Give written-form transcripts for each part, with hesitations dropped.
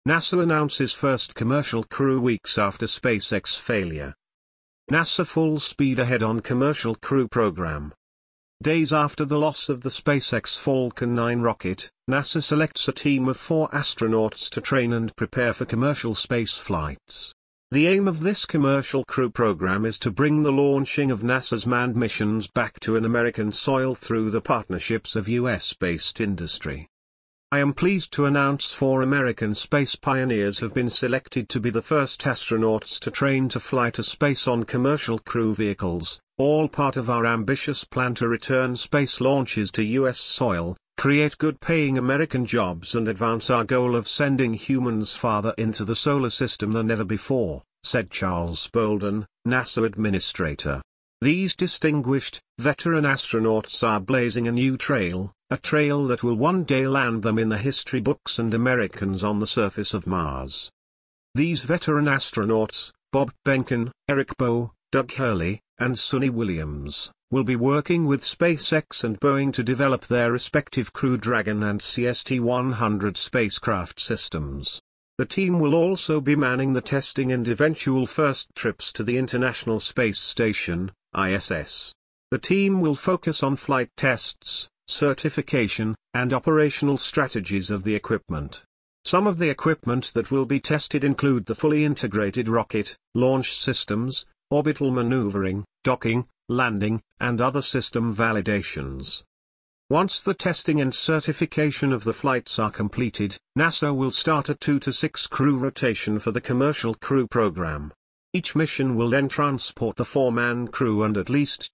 NASA announces first commercial crew weeks after SpaceX failure. NASA full speed ahead on commercial crew program. Days after the loss of the SpaceX Falcon 9 rocket, NASA selects a team of 4 astronauts to train and prepare for commercial space flights. The aim of this commercial crew program is to bring the launching of NASA's manned missions back to an American soil through the partnerships of US-based industry. I am pleased to announce 4 American space pioneers have been selected to be the first astronauts to train to fly to space on commercial crew vehicles, all part of our ambitious plan to return space launches to US soil, create good-paying American jobs and advance our goal of sending humans farther into the solar system than ever before, said Charles Bolden, NASA administrator. These distinguished, veteran astronauts are blazing a new trail, a trail that will one day land them in the history books and Americans on the surface of Mars. These veteran astronauts, Bob Behnken, Eric Boe, Doug Hurley, and Suni Williams, will be working with SpaceX and Boeing to develop their respective Crew Dragon and CST-100 spacecraft systems. The team will also be manning the testing and eventual first trips to the International Space Station, ISS. The team will focus on flight tests, certification, and operational strategies of the equipment. Some of the equipment that will be tested include the fully integrated rocket, launch systems, orbital maneuvering, docking, landing, and other system validations. Once the testing and certification of the flights are completed, NASA will start a 2 to 6 crew rotation for the commercial crew program. Each mission will then transport the 4-man crew and at least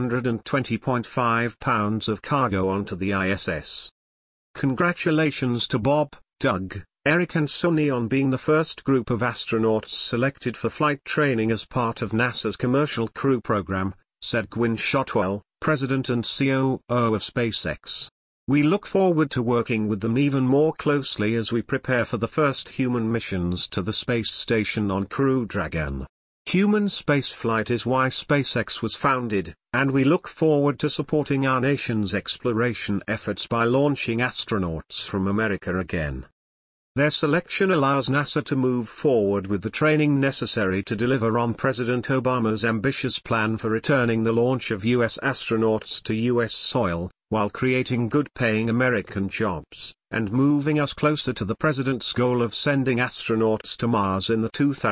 220.5 pounds of cargo onto the ISS. Congratulations to Bob, Doug, Eric and Suni on being the first group of astronauts selected for flight training as part of NASA's commercial crew program, said Gwynne Shotwell, President and COO of SpaceX. We look forward to working with them even more closely as we prepare for the first human missions to the space station on Crew Dragon. Human spaceflight is why SpaceX was founded, and we look forward to supporting our nation's exploration efforts by launching astronauts from America again. Their selection allows NASA to move forward with the training necessary to deliver on President Obama's ambitious plan for returning the launch of U.S. astronauts to U.S. soil, while creating good-paying American jobs, and moving us closer to the President's goal of sending astronauts to Mars in the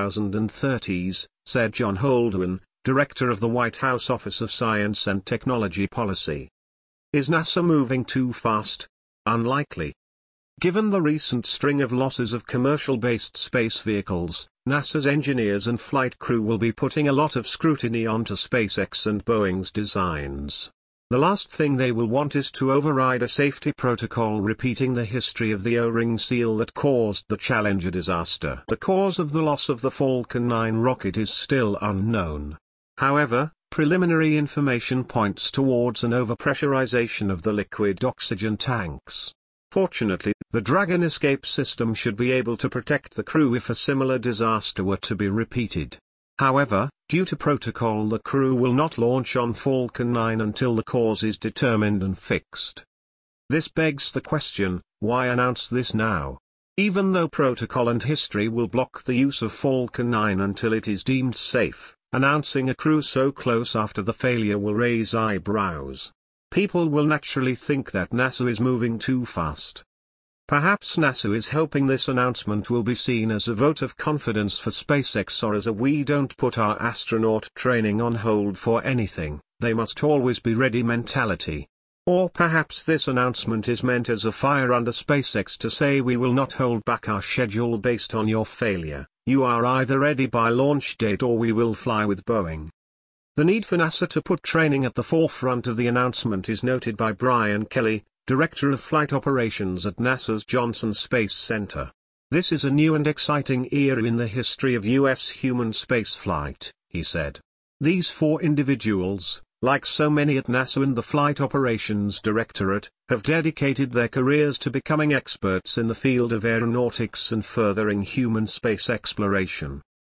2030s, said John Holdren, Director of the White House Office of Science and Technology Policy. Is NASA moving too fast? Unlikely. Given the recent string of losses of commercial-based space vehicles, NASA's engineers and flight crew will be putting a lot of scrutiny onto SpaceX and Boeing's designs. The last thing they will want is to override a safety protocol repeating the history of the O-ring seal that caused the Challenger disaster. The cause of the loss of the Falcon 9 rocket is still unknown. However, preliminary information points towards an overpressurization of the liquid oxygen tanks. Fortunately, the Dragon escape system should be able to protect the crew if a similar disaster were to be repeated. However, due to protocol, the crew will not launch on Falcon 9 until the cause is determined and fixed. This begs the question, why announce this now? Even though protocol and history will block the use of Falcon 9 until it is deemed safe, announcing a crew so close after the failure will raise eyebrows. People will naturally think that NASA is moving too fast. Perhaps NASA is hoping this announcement will be seen as a vote of confidence for SpaceX or as a "we don't put our astronaut training on hold for anything, they must always be ready" mentality. Or perhaps this announcement is meant as a fire under SpaceX to say we will not hold back our schedule based on your failure, you are either ready by launch date or we will fly with Boeing. The need for NASA to put training at the forefront of the announcement is noted by Brian Kelly, Director of Flight Operations at NASA's Johnson Space Center. This is a new and exciting era in the history of U.S. human spaceflight, he said. These 4 individuals, like so many at NASA and the Flight Operations Directorate, have dedicated their careers to becoming experts in the field of aeronautics and furthering human space exploration.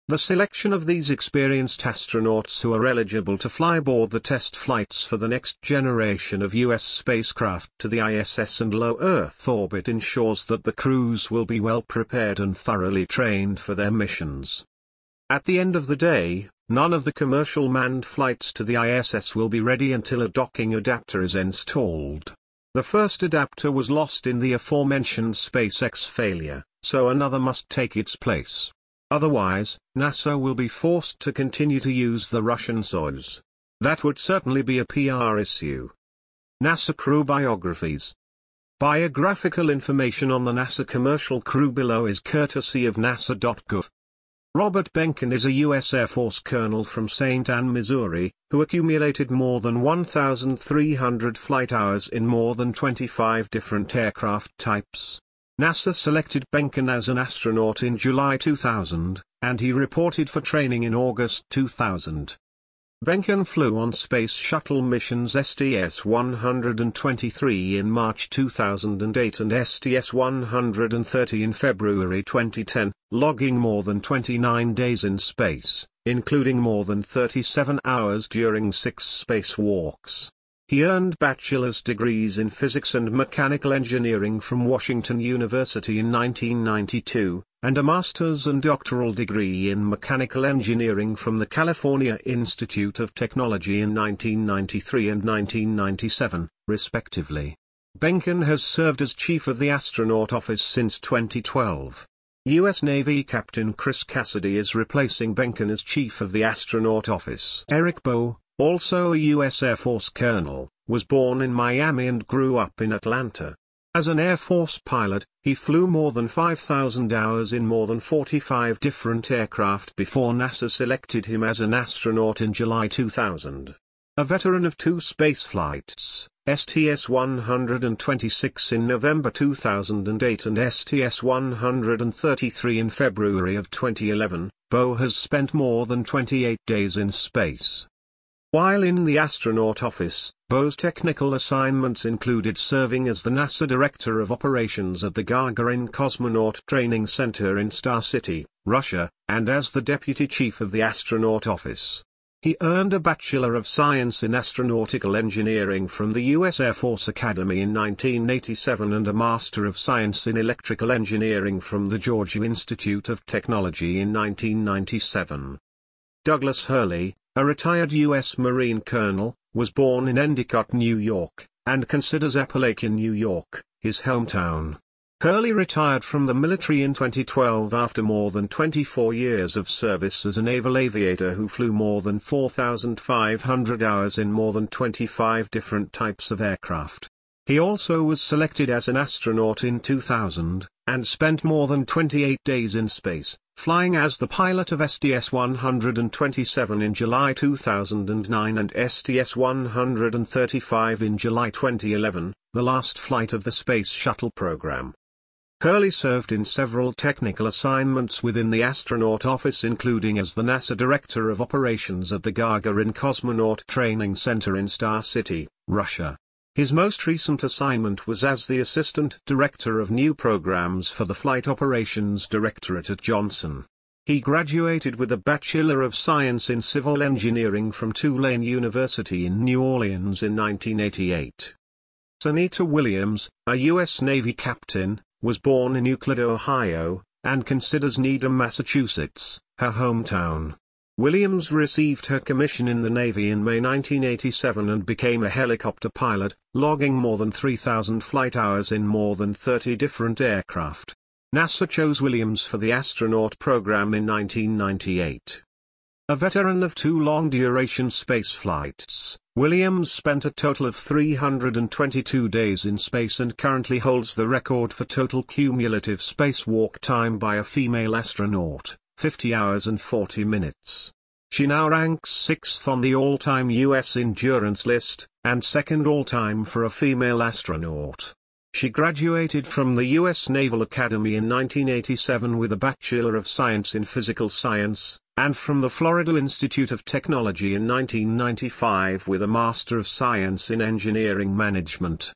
The selection of these experienced astronauts who are eligible to fly aboard the test flights for the next generation of U.S. spacecraft to the ISS and low Earth orbit ensures that the crews will be well prepared and thoroughly trained for their missions. At the end of the day, none of the commercial manned flights to the ISS will be ready until a docking adapter is installed. The first adapter was lost in the aforementioned SpaceX failure, so another must take its place. Otherwise, NASA will be forced to continue to use the Russian Soyuz. That would certainly be a PR issue. NASA crew biographies. Biographical information on the NASA commercial crew below is courtesy of nasa.gov. Robert Behnken is a U.S. Air Force colonel from St. Anne, Missouri, who accumulated more than 1,300 flight hours in more than 25 different aircraft types. NASA selected Behnken as an astronaut in July 2000, and he reported for training in August 2000. Behnken flew on Space Shuttle missions STS-123 in March 2008 and STS-130 in February 2010, logging more than 29 days in space, including more than 37 hours during 6 spacewalks. He earned bachelor's degrees in physics and mechanical engineering from Washington University in 1992, and a master's and doctoral degree in mechanical engineering from the California Institute of Technology in 1993 and 1997, respectively. Behnken has served as chief of the astronaut office since 2012. U.S. Navy Captain Chris Cassidy is replacing Behnken as chief of the astronaut office. Eric Boe, also a U.S. Air Force colonel, was born in Miami and grew up in Atlanta. As an Air Force pilot, he flew more than 5,000 hours in more than 45 different aircraft before NASA selected him as an astronaut in July 2000. A veteran of 2 spaceflights, STS-126 in November 2008 and STS-133 in February of 2011, Boe has spent more than 28 days in space. While in the astronaut office, Boe's technical assignments included serving as the NASA Director of Operations at the Gagarin Cosmonaut Training Center in Star City, Russia, and as the Deputy Chief of the Astronaut Office. He earned a Bachelor of Science in Astronautical Engineering from the U.S. Air Force Academy in 1987 and a Master of Science in Electrical Engineering from the Georgia Institute of Technology in 1997. Douglas Hurley, a retired U.S. Marine colonel, was born in Endicott, New York, and considers Appalachia, New York, his hometown. Hurley retired from the military in 2012 after more than 24 years of service as a naval aviator who flew more than 4,500 hours in more than 25 different types of aircraft. He also was selected as an astronaut in 2000, and spent more than 28 days in space, flying as the pilot of STS-127 in July 2009 and STS-135 in July 2011, the last flight of the Space Shuttle program. Hurley served in several technical assignments within the astronaut office, including as the NASA Director of Operations at the Gagarin Cosmonaut Training Center in Star City, Russia. His most recent assignment was as the Assistant Director of New Programs for the Flight Operations Directorate at Johnson. He graduated with a Bachelor of Science in Civil Engineering from Tulane University in New Orleans in 1988. Sunita Williams, a U.S. Navy captain, was born in Euclid, Ohio, and considers Needham, Massachusetts, her hometown. Williams received her commission in the Navy in May 1987 and became a helicopter pilot, logging more than 3,000 flight hours in more than 30 different aircraft. NASA chose Williams for the astronaut program in 1998. A veteran of 2 long-duration space flights, Williams spent a total of 322 days in space and currently holds the record for total cumulative spacewalk time by a female astronaut, 50 hours and 40 minutes. She now ranks 6th on the all-time U.S. endurance list, and 2nd all-time for a female astronaut. She graduated from the U.S. Naval Academy in 1987 with a Bachelor of Science in Physical Science, and from the Florida Institute of Technology in 1995 with a Master of Science in Engineering Management.